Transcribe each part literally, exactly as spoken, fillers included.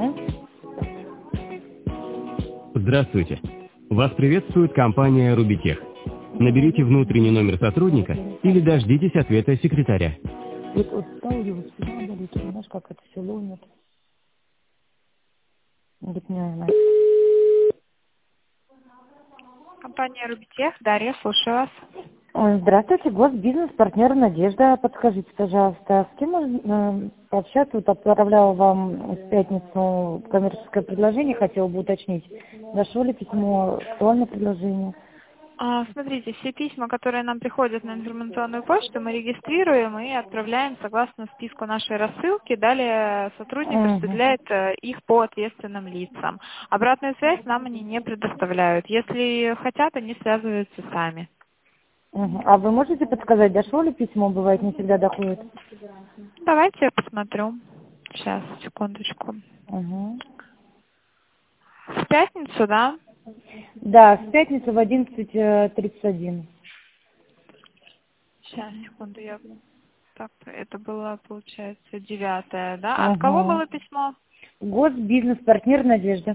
Здравствуйте. Вас приветствует компания Рубитех. Наберите внутренний номер сотрудника или дождитесь ответа секретаря. Вот устал его спина болит, знаешь, как это все ломит. Говорит, не знаю. Компания Рубитех, Дарья, слушаю вас. Ой, здравствуйте, госбизнес-партнер Надежда. Подскажите, пожалуйста, с кем можно э, пообщаться? Вот отправляла вам в пятницу коммерческое предложение, хотела бы уточнить. Дошло ли письмо, актуальное предложение? А, смотрите, все письма, которые нам приходят на информационную почту, мы регистрируем и отправляем согласно списку нашей рассылки. Далее сотрудник Угу. распределяет э, их по ответственным лицам. Обратную связь нам они не предоставляют. Если хотят, они связываются сами. Угу. А вы можете подсказать, дошло ли письмо? Бывает, не всегда доходит. Давайте я посмотрю. Сейчас, секундочку. Угу. В пятницу, да? Да, в пятницу в одиннадцать тридцать один. Сейчас, секунду, я... Так, это было, получается, девятое, да? Угу. От кого было письмо? Госбизнес-партнер Надежда.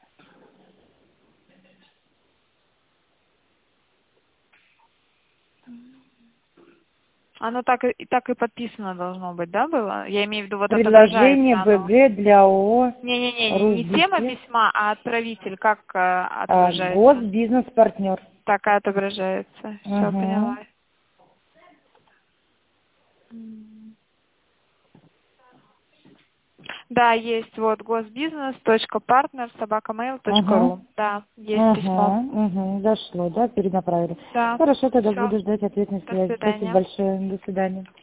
Оно так и, так и подписано должно быть, да, было? Я имею в виду, вот Предложение отображается оно. БГ для ООО. Не-не-не, не тема письма, а отправитель, как э, А, отображается? госбизнес-партнер. Так и отображается. Все, Угу. поняла. Да, есть вот госбизнес.партнер собака мейл точка ру. Угу. Да, есть Угу. письмо. Угу. Дошло, да, перенаправили. Да. Хорошо, тогда Всё. буду ждать ответной До связи. Спасибо свидания. большое. До свидания.